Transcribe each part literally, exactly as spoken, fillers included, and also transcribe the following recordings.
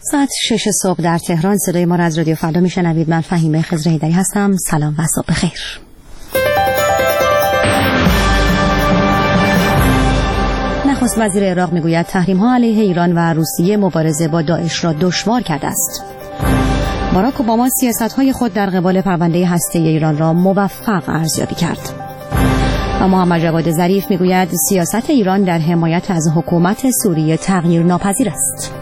ساعت شش صبح در تهران. صدای ما را از رادیو فردا میشنوید. من فهیمه خضر هیدری هستم. سلام و صبح بخیر. نخست وزیر عراق میگوید تحریم‌ها علیه ایران و روسیه مبارزه با داعش را دشوار کرده است. باراک اوباما سیاست‌های خود در قبال پرونده هسته‌ای ایران را موفق ارزیابی کرد. و محمد جواد ظریف میگوید سیاست ایران در حمایت از حکومت سوریه تغییر ناپذیر است.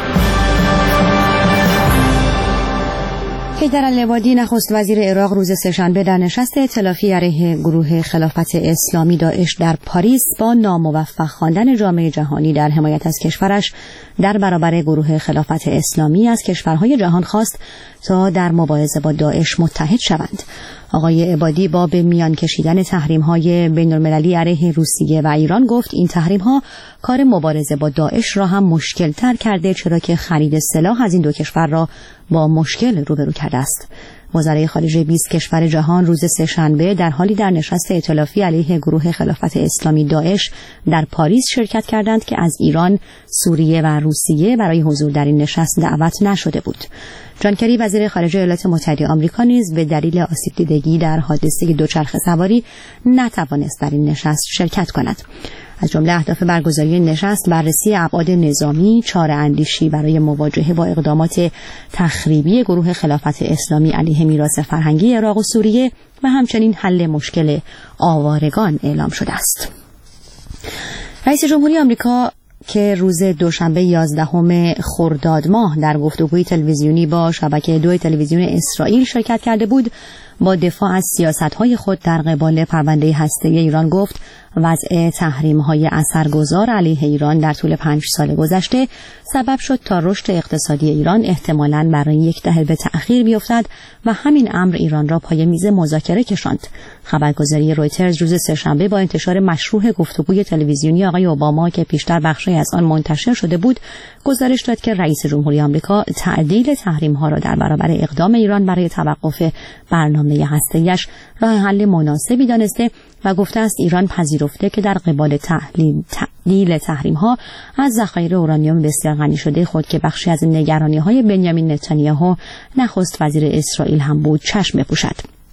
حیدر العبادی نخست وزیر عراق روز سه‌شنبه در نشست ائتلافی علیه گروه خلافت اسلامی داعش در پاریس با ناموفق خواندن جامعه جهانی در حمایت از کشورش در برابر گروه خلافت اسلامی از کشورهای جهان خواست تا در مبارزه با داعش متحد شوند. آقای عبادی با به میان کشیدن تحریم‌های بین‌المللی علیه روسیه و ایران گفت این تحریم‌ها کار مبارزه با داعش را هم مشکل‌تر کرده، چرا که خرید سلاح از این دو کشور را با مشکل روبرو کرده است. وزرای خارجه بیست کشور جهان روز سه‌شنبه در حالی در نشست ائتلافی علیه گروه خلافت اسلامی داعش در پاریس شرکت کردند که از ایران، سوریه و روسیه برای حضور در این نشست دعوت نشده بود. جان کری وزیر خارجه ایالات متحده آمریکا نیز به دلیل آسیب دیدگی در حادثه دوچرخه سواری نتوانست در این نشست شرکت کند. از جمله اهداف برگزاری نشست بررسی ابعاد نظامی، چاره‌اندیشی برای مواجهه با اقدامات تخریبی گروه خلافت اسلامی علیه میراث فرهنگی عراق و سوریه و همچنین حل مشکل آوارگان اعلام شده است. رئیس جمهوری آمریکا که روز دوشنبه یازدهم خرداد ماه در گفتگوی تلویزیونی با شبکه دو تلویزیون اسرائیل شرکت کرده بود، با دفاع از سیاست‌های خود در قبال پرونده هسته‌ای ایران گفت وضع تحریم‌های اثرگذار علیه ایران در طول پنج سال گذشته سبب شد تا رشد اقتصادی ایران احتمالاً برای یک دهه به تأخیر بیفتد و همین امر ایران را پای میز مذاکره کشاند. خبرگزاری رویترز روز سه‌شنبه با انتشار مشروح گفتگوی تلویزیونی آقای اوباما که پیشتر بخشی از آن منتشر شده بود، گزارش داد که رئیس جمهوری آمریکا تعدیل تحریم‌ها را در برابر اقدام ایران برای توقف برنامه هسته‌ایش راه حل مناسبی دانسته و گفته است ایران پذیرفته که در قبال تحلیل تعدیل تحریم‌ها از ذخایر اورانیوم بسیار غنی شده خود که بخشی از نگرانی‌های بنیامین نتانیاهو نخست وزیر اسرائیل هم بود چشم بپوشد.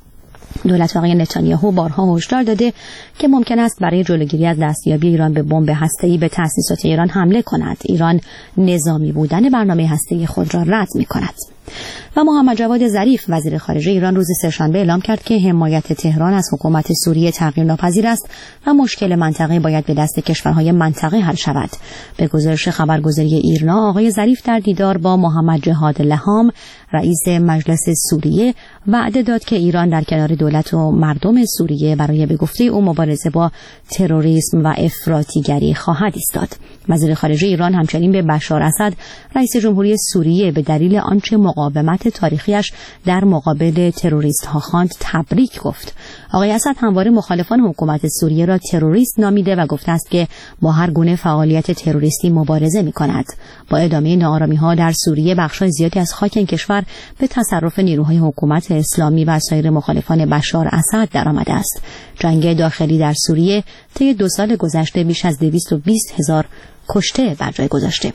دولت آقای نتانیاهو بارها هشدار داده که ممکن است برای جلوگیری از دستیابی ایران به بمب هسته‌ای به تأسیسات ایران حمله کند. ایران نظامی بودن برنامه هسته‌ای خود را رد می‌کند. و محمد جواد ظریف وزیر خارجه ایران روز سه‌شنبه اعلام کرد که حمایت تهران از حکومت سوریه تغییر ناپذیر است و مشکل منطقه باید به دست کشورهای منطقه حل شود. به گزارش خبرگزاری ایرنا، آقای ظریف در دیدار با محمد جهاد لهام رئیس مجلس سوریه وعده داد که ایران در کنار دولت و مردم سوریه برای به گفته او مبارزه با تروریسم و افراطیگری خواهد ایستاد. وزیر خارجه ایران همچنین به بشار اسد رئیس جمهوری سوریه به دلیل آنچه مقاومت تاریخیش در مقابل تروریست ها خواند تبریک گفت. آقای اسد همواره مخالفان حکومت سوریه را تروریست نامیده و گفته است که با هر گونه فعالیت تروریستی مبارزه می کند. با ادامه ناآرامی ها در سوریه بخشای زیادی از خاک این کشور به تصرف نیروهای حکومت اسلامی و سایر مخالفان بشار اسد درآمده است. جنگ داخلی در سوریه طی دو سال گذشته بیش از دویست و بیست هزار کشته بر جای گذاشته.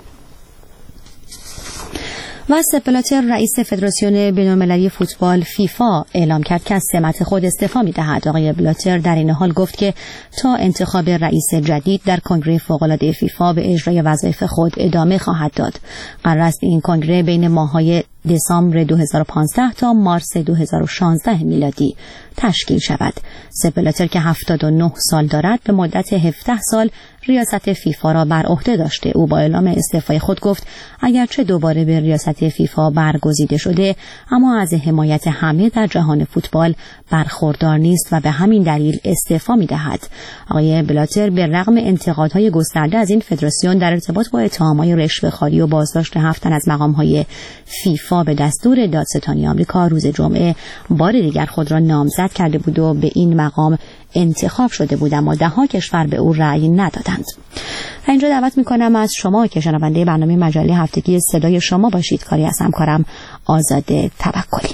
و سپ بلاتر رئیس فدراسیون بین‌المللی فوتبال فیفا اعلام کرد که از سمت خود استعفا می‌دهد. آقای بلاتر در این حال گفت که تا انتخاب رئیس جدید در کنگره فوق‌العاده فیفا به اجرای وظایف خود ادامه خواهد داد. قرار است این کنگره بین ماه‌های دسامبر دو هزار و پانزده تا مارس دو هزار و شانزده میلادی تشکیل شود. سپ بلاتر که هفتاد و نه سال دارد به مدت هفده سال ریاست فیفا را بر عهده داشته. او با اعلام استعفای خود گفت اگرچه دوباره به ریاست فیفا برگزیده شده اما از حمایت همه در جهان فوتبال برخوردار نیست و به همین دلیل استعفا می‌دهد. آقای بلاتر به رغم انتقادهای گسترده از این فدراسیون در ارتباط با اتهام‌های رشوه‌خواری و بازداشت هفت تن از مقام‌های فیفا به دستور دادستانی آمریکا روز جمعه بار دیگر خود را نامزد کرده بود و به این مقام انتخاب شده بود، اما ده ها کشور به او رأی ندادند. اینجا دعوت میکنم از شما که شنونده برنامه مجله هفتگی صدای شما باشید. کاری از همکارم آزاده توکلی.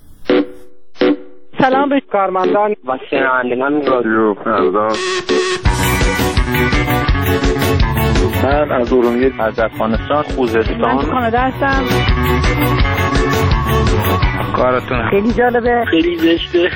سلام به کارمندان و شنوندگان رادیو فردا. من از ارومیه، از افغانستان، خوزستان. من کانادا هستم. کارتون خیلی جالبه، خیلی زشته.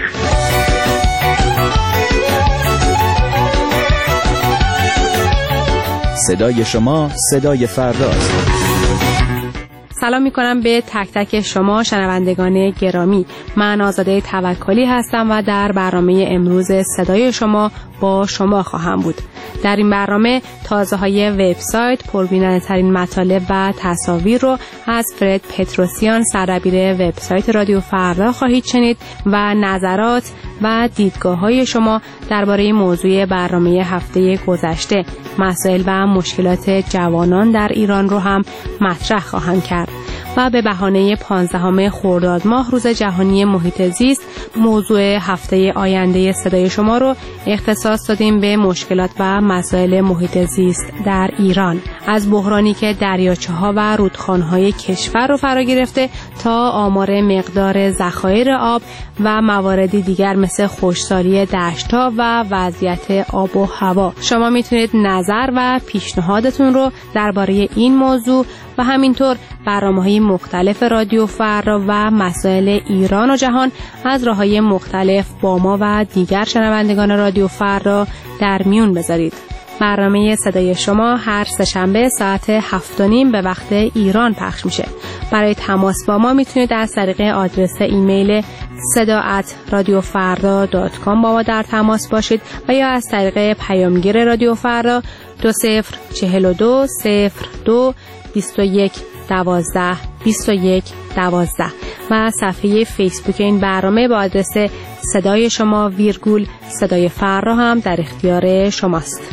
صدای شما صدای فرداست. سلام میکنم به تک تک شما شنوندگان گرامی. من آزاده توکلی هستم و در برنامه امروز صدای شما با شما خواهم بود. در این برنامه تازه های وبسایت، پربیننده ترین مطالب و تصاویر رو از فرد پتروسیان، سردبیر وبسایت رادیو فردا خواهید شنید و نظرات و دیدگاه های شما درباره موضوع برنامه هفته گذشته، مسائل و مشکلات جوانان در ایران رو هم مطرح خواهم کرد. و به بهانه پانزدهم خرداد ماه، روز جهانی محیط زیست، موضوع هفته آینده صدای شما رو اختصاص دادیم به مشکلات و مسائل محیط زیست در ایران، از بحرانی که دریاچه‌ها و رودخانه‌های کشور رو فرا گرفته تا آمار مقدار ذخایر آب و مواردی دیگر مثل خشکسالی دشت‌ها و وضعیت آب و هوا. شما میتونید نظر و پیشنهادتون رو درباره این موضوع و همینطور برنامه‌های مختلف رادیو فردا و مسائل ایران و جهان از راه‌های مختلف با ما و دیگر شنوندگان رادیو فردا در میون بذارید. برنامه صدای شما هر سه‌شنبه ساعت هفت و نیم به وقت ایران پخش میشه. برای تماس با ما میتونید از طریق آدرس ایمیل صدا ات رادیو فردا دات کام با ما در تماس باشید و یا از طریق پیامگیر رادیو فردا دو صفر چهل و دو صفر دو بیست و یک دوازده بیست و یک دوازده و صفحه فیسبوک این برنامه با آدرس صدای شما ویرگول صدای فردا هم در اختیار شماست.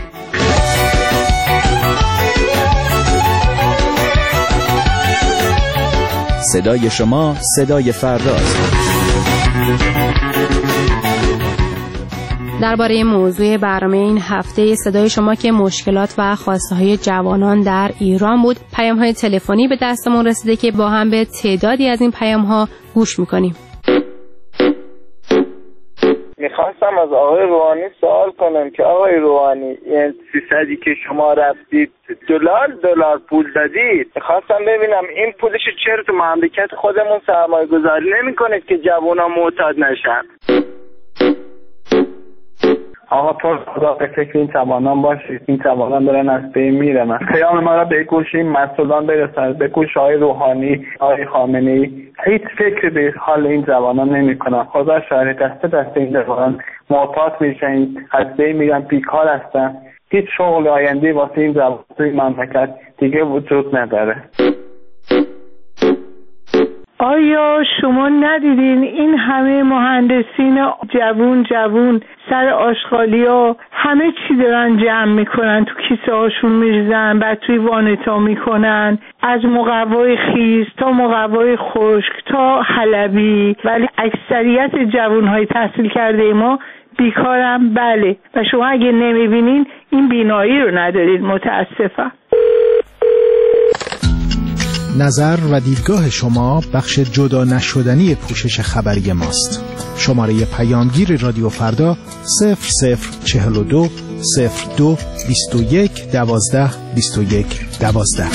صدای شما صدای فرداست. درباره موضوع برنامه این هفته صدای شما که مشکلات و خواسته های جوانان در ایران بود، پیام های تلفنی به دستمون رسیده که با هم به تعدادی از این پیام ها گوش میکنیم. میخواستم از آقای روحانی سوال کنم که آقای روحانی این سیصدی که شما رفتید دلار دلار پول دادید، میخواستم ببینم این پولش چرا تو مملکت خودمون سرمایه گذاری نمی کنید که جوونا معتاد نشن؟ آقا پر خدا به فکر این جوانان باشید. این جوانان دارن از بین میرن. پیام ما را به گوش این مسئولان برسند، به گوش آقای روحانی، آقای خامنه‌ای. هیچ فکر به حال این جوانان نمی‌کنن. خدا شاهد، دست دست این جوانان معتاد میشن، از بین میرن، بیکار هستن. هیچ شغل آینده واسه این جوانان توی مملکت دیگه وجود نداره. آیا شما ندیدین این همه مهندسین جوون جوون سر آشغالیا همه چی دارن جمع میکنن، تو کیسه هاشون میریزن، بعد توی وانتا میکنن، از مقوای خیس تا مقوای خشک تا حلبی، ولی اکثریت جوانهای تحصیل کرده ما بیکارم. بله، و شما اگه نمیبینین این بینایی رو ندارید، متاسفم. نظر و دیدگاه شما بخش جدا نشدنی پوشش خبری ماست. شماره پیامگیر رادیو فردا صفر صفر چهل و دو صفر دو بیست و یک دوازده بیست و یک دوازده.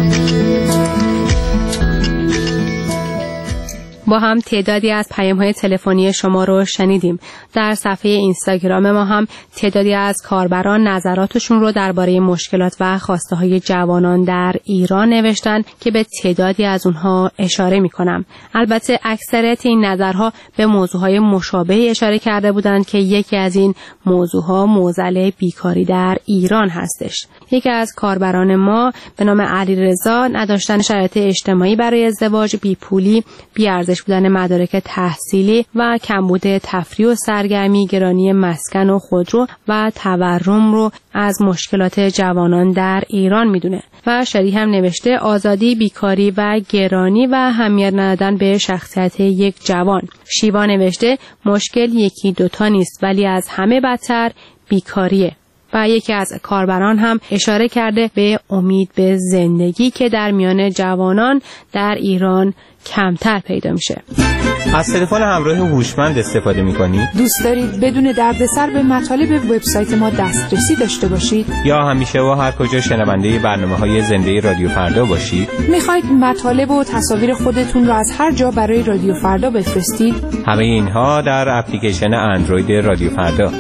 با هم تعدادی از پیام‌های تلفنی شما رو شنیدیم. در صفحه اینستاگرام ما هم تعدادی از کاربران نظراتشون رو درباره مشکلات و خواسته‌های جوانان در ایران نوشتن که به تعدادی از اونها اشاره می‌کنم. البته اکثریت این نظرها به موضوعهای مشابهی اشاره کرده بودند که یکی از این موضوعها معضل بیکاری در ایران هستش. یکی از کاربران ما به نام علیرضا نداشتن شرایط اجتماعی برای ازدواج، بیپولی، بی‌ارزش بودن مدارک تحصیلی و کمبود تفریح و سرگرمی، گرانی مسکن و خودرو و تورم رو از مشکلات جوانان در ایران میدونه. و شریح هم نوشته آزادی، بیکاری و گرانی و اهمیت ندادن به شخصیت یک جوان. شیوا نوشته مشکل یکی دوتا نیست، ولی از همه بدتر بیکاریه. و یکی از کاربران هم اشاره کرده به امید به زندگی که در میان جوانان در ایران کمتر پیدا میشه. از تلفن همراه هوشمند استفاده میکنید؟ دوست دارید بدون دردسر به مطالب وبسایت ما دسترسی داشته باشید؟ یا همیشه و هر کجا شنونده برنامه‌های زنده رادیو فردا باشید؟ میخواید مطالب و تصاویر خودتون رو از هر جا برای رادیو فردا بفرستید؟ همه اینها در اپلیکیشن اندروید رادیو فردا.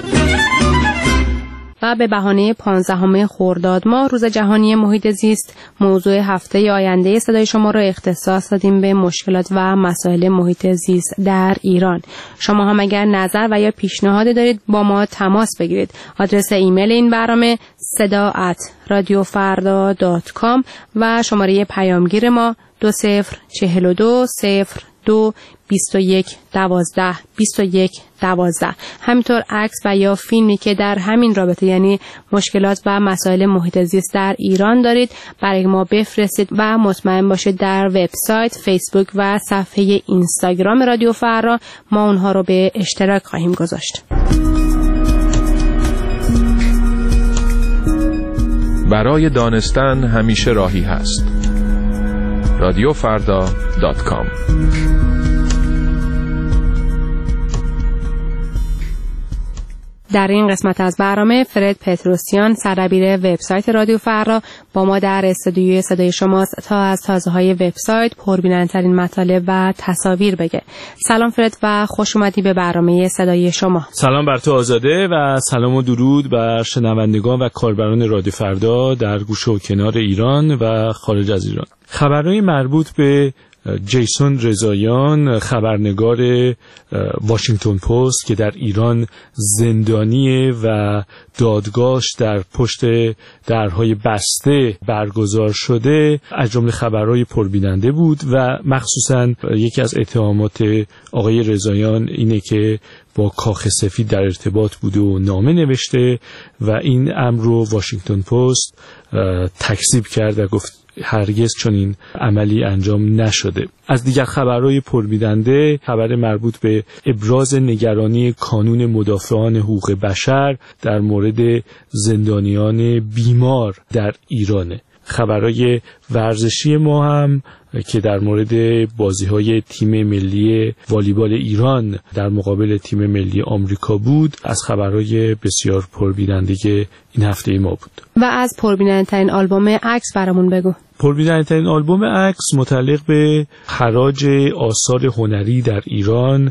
و به بهانه پانزدهم خرداد ماه روز جهانی محیط زیست، موضوع هفته آینده صدای شما را اختصاص دادیم به مشکلات و مسائل محیط زیست در ایران. شما هم اگر نظر و یا پیشنهاد دارید با ما تماس بگیرید. آدرس ایمیل این برنامه صدا ات رادیو فردا دات کام و شماره پیامگیر ما دو صفر چهل و دو صفر دو بیست و یک دوازده بیست و یک دوازده. همینطور عکس و یا فیلمی که در همین رابطه یعنی مشکلات و مسائل محیط زیست در ایران دارید برای ما بفرستید و مطمئن باشید در وبسایت، فیسبوک و صفحه اینستاگرام رادیو فردا ما اونها رو به اشتراک خواهیم گذاشت. برای دانستن همیشه راهی هست. رادیو فردا دات کام. در این قسمت از برنامه فرد پتروسیان سردبیر وبسایت رادیو فردا با ما در استودیوی صدای شماست تا از تازه‌های وبسایت، پربینندترین مطالب و تصاویر بگه. سلام فرد و خوش اومدی به برنامه صدای شما. سلام بر تو آزاده و سلام و درود بر شنوندگان و کاربران رادیو فردا در گوشه و کنار ایران و خارج از ایران. خبرهای مربوط به جیسون رضاییان، خبرنگار واشنگتن پست که در ایران زندانیه و دادگاهش در پشت درهای بسته برگزار شده، از جمله خبرهای پربیننده بود و مخصوصا یکی از اتهامات آقای رضاییان اینه که با کاخ سفید در ارتباط بوده و نامه نوشته و این امر رو واشنگتن پست تکذیب کرد و گفت هرگز چنین عملی انجام نشده. از دیگر خبرهای پربیننده، خبر مربوط به ابراز نگرانی کانون مدافعان حقوق بشر در مورد زندانیان بیمار در ایرانه. خبرهای ورزشی ما هم که در مورد بازی‌های تیم ملی والیبال ایران در مقابل تیم ملی آمریکا بود، از خبرهای بسیار پربیننده این هفته ما بود. و از پربیننده‌ترین آلبوم عکس برامون بگو. پربیننده‌ترین آلبوم عکس متعلق به حراج آثار هنری در ایران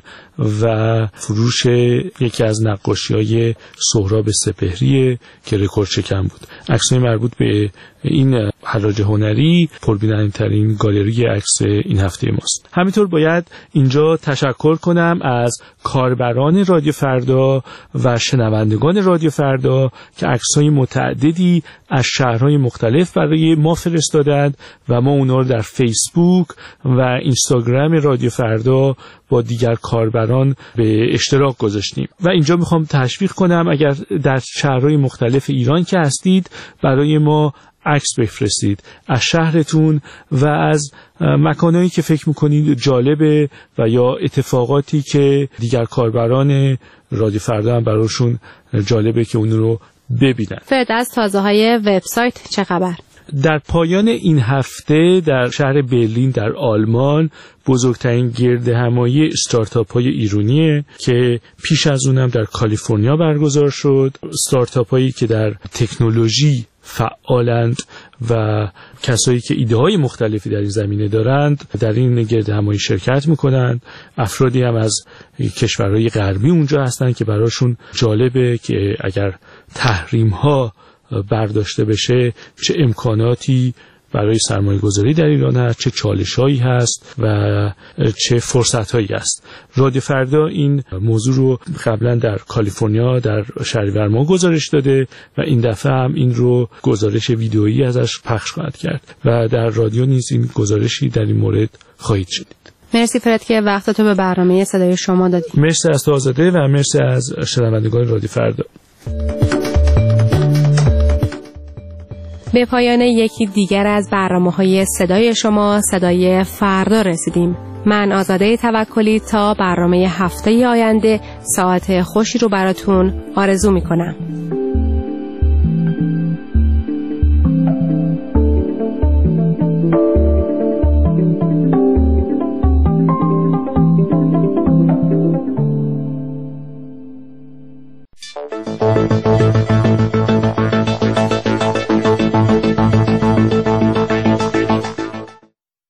و فروش یکی از نقاشی‌های سهراب سپهری که رکورد شکن بود. عکس‌های مربوط به این حراج هنری پربیننده‌ترین گالری عکس این هفته ماست. همینطور باید اینجا تشکر کنم از کاربران رادیو فردا و شنوندگان رادیو فردا که عکس‌های متعددی از شهرهای مختلف برای ما فرستادند و ما اونا رو در فیسبوک و اینستاگرام رادیو فردا با دیگر کاربران به اشتراک گذاشتیم و اینجا میخوام تشویق کنم اگر در شهرهای مختلف ایران که هستید برای ما عکس بفرستید از شهرتون و از مکانایی که فکر میکنید جالبه و یا اتفاقاتی که دیگر کاربران رادیو فردا هم براشون جالبه که اون رو ببینن. فرد از تازه های وبسایت چه خبر؟ در پایان این هفته در شهر برلین در آلمان بزرگترین گردهمایی استارتاپ های ایرانیه که پیش از اونم در کالیفرنیا برگزار شد. استارتاپ هایی که در تکنولوژی فعالند و کسایی که ایده های مختلفی در این زمینه دارند در این گردهمایی شرکت میکنند. افرادی هم از کشورهای غربی اونجا هستند که براشون جالبه که اگر تحریم ها برداشته بشه چه امکاناتی برای سرمایه گذاری در ایران هست، چه چالش هایی هست و چه فرصت هایی هست. رادیو فردا این موضوع رو قبلا در کالیفرنیا در شهریور ماه گزارش داده و این دفعه هم این رو گزارش ویدئویی ازش پخش خواهد کرد و در رادیو نیز این گزارشی در این مورد خواهید شنید. مرسی فرد که وقت تو به برنامه صدای شما دادی. مرسی از تو آزاده و مرسی از شنوندگان رادیو فردا. به پایان یکی دیگر از برنامه‌های صدای شما، صدای فردا رسیدیم. من آزاده توکلی تا برنامه هفته آینده ساعت خوشی رو براتون آرزو می‌کنم.